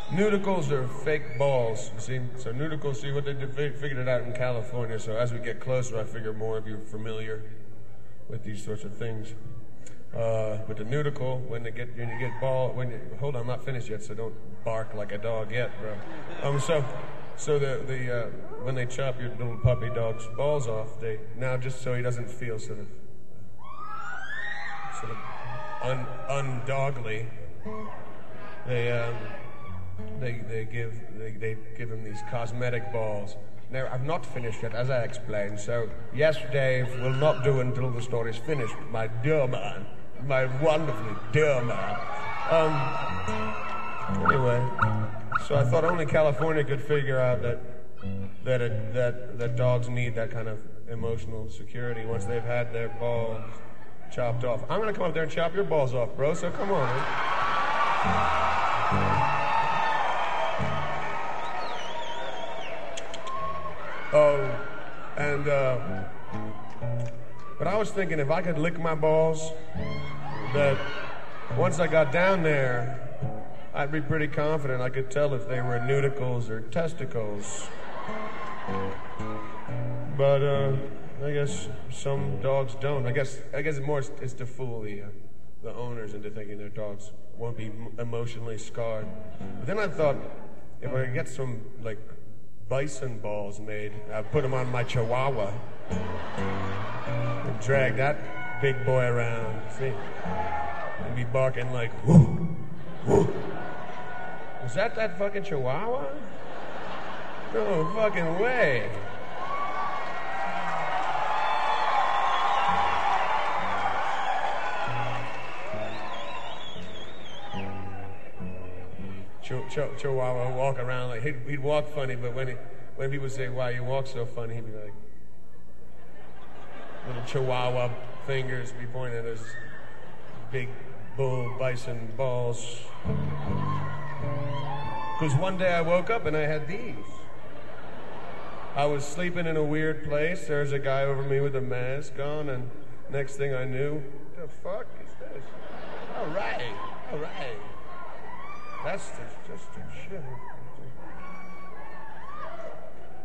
Nudicles are fake balls, you see? So nudicles, see what they did, figured it out in California, so as we get closer, I figure more of you are familiar with these sorts of things. With the nudicle, when you get hold on, I'm not finished yet, so don't bark like a dog yet, bro. So when they chop your little puppy dog's balls off, they, now just so he doesn't feel sort of undogly, they give him these cosmetic balls. Now, I've not finished yet, as I explained, so yes, Dave, will not do until the story's finished, my dear man, my wonderfully dear man. Anyway, so I thought only California could figure out that dogs need that kind of emotional security once they've had their balls chopped off. I'm gonna come up there and chop your balls off, bro, so come on, man. But I was thinking if I could lick my balls, that once I got down there, I'd be pretty confident I could tell if they were nudicles or testicles. But I guess some dogs don't. I guess more it's to fool the owners into thinking their dogs won't be emotionally scarred. But then I thought if I could get some like bison balls made, I'd put them on my Chihuahua and drag that big boy around, see, and be barking like, whoo, whoo. Was that fucking Chihuahua? No fucking way. Chihuahua would walk around like he'd walk funny, but when people say, "Wow, you walk so funny," he'd be like, little Chihuahua fingers be pointing at his big bull bison balls. Because one day I woke up and I had these. I was sleeping in a weird place. There's a guy over me with a mask on, and next thing I knew, what the fuck is this? All right. That's just shit.